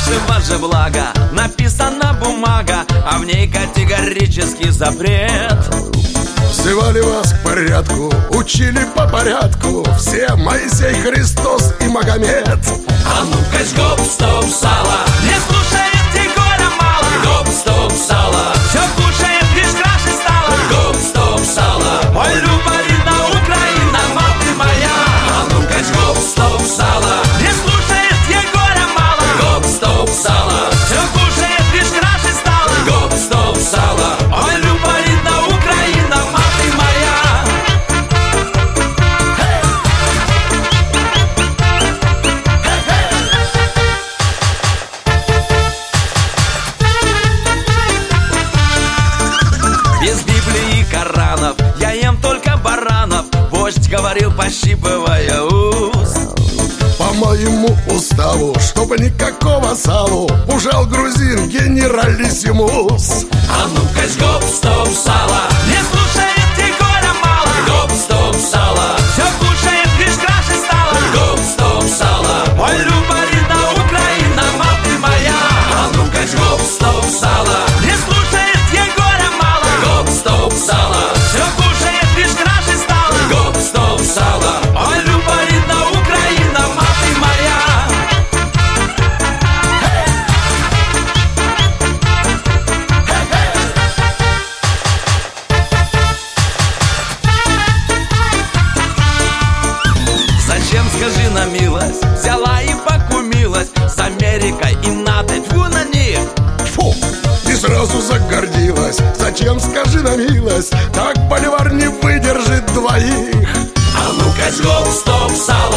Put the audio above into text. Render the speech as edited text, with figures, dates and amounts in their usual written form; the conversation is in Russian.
нашего же блага написана бумага, а в ней категорический запрет. Взывали вас к порядку, учили по порядку все Моисей, Христос и Магомед. А ну-ка, гоп, стоп, сало, не слушает Егора мало. Гоп, стоп, сало, все кушает, лишь краше стало. Гоп, стоп, сало, ой, Любарина, Украина, мать моя. А ну-ка, гоп, стоп, сало, не слушает Егора мало. Гоп, стоп, сало, все кушает, лишь краше стало. Гоп, стоп, сало, ой, Любарина, Украина, мать моя. Без Библии и Коранов я ем только баранов. Вождь говорил, пощипывая ус. По моему уставу, чтобы никакого салу, ужал грузин генералиссимус. А ну-ка, гоп, стоп, сало, не слушает Егора мало. Гоп, стоп, сало, все кушает, лишь краше стало. Гоп, стоп, сало, ой, Любарина, Украина, мать моя. А ну-ка, гоп, стоп, сало, не слушает Егора мало. Гоп, стоп, сало, все кушает, лишь краше стало. Гоп, стоп, сало, ой, Любарина, Украина, мать моя. Зачем, скажи на милость, взяла и покумилась с Америкой и НАТО, тьфу на них. Фу, и сразу загордилась. Зачем, скажи на милость, так боливар не выдержит двоих. А ну-ка, гоп, стоп, сало,